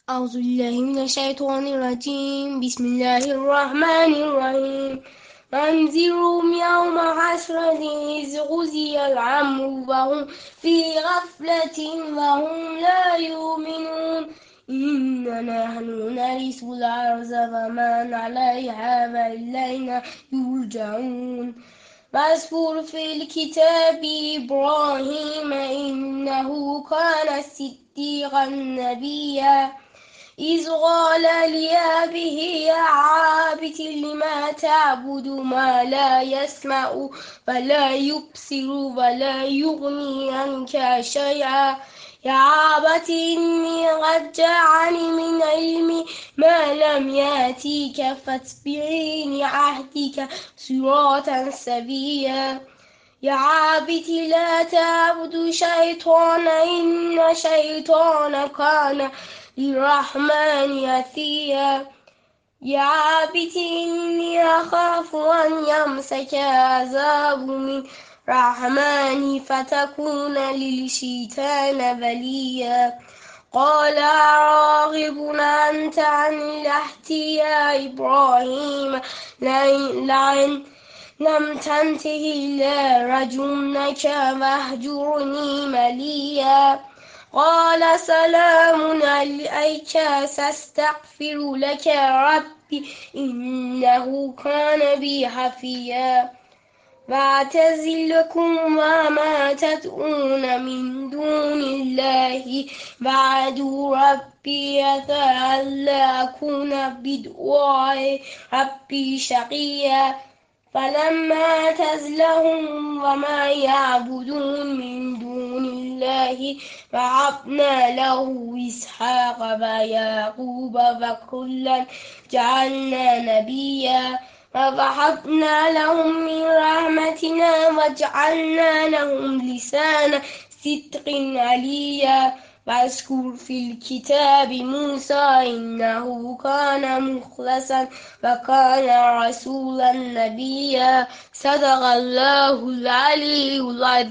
أعوذ بالله من الشيطان الرجيم. بسم الله الرحمن الرحيم. وأنذرهم يوم حسرة إذ غزي الأمر وهم في غفلة وهم لا يؤمنون. إنا نحن نرث الأرض ومن عليها وإلينا يرجعون. واذكر في الكتاب إبراهيم إنه كان صديقا نبيا إذ قال لأبيه يا عابد لم تعبد ما لا يسمع ولا يبصر ولا يغني عنك شيئا يا أبت إني قد جاءني من علم ما لم يأتك فاتبعني أهدك صراطا سويا يا عابد لا تعبد الشيطان إن الشيطان كان للرحمن عصيا يا عابد إني أخاف أن يمسك عذاب من الرحمن فتكون للشيطان وليا قال راغب أنت عن الهدي يا إبراهيم لئن لم تنته لرجمنك واهجرني مليا قال سلام عليك سأستغفر لك ربي إنه كان بي حفيا واعتزلكم وما تدعون من دون الله وادعوا ربي ألا أكون بدعاء ربي شقيا فلما اعتزلهم وما يعبدون من دون الله وهبنا له إسحاق ويعقوب وكلا جعلنا نبيا ووهبنا لهم من رحمتنا وجعلنا لهم لسان صدق عليا واذكر في الكتاب موسى إنه كان مخلصا وكان رسولا نبيا صدق الله العلي العظيم.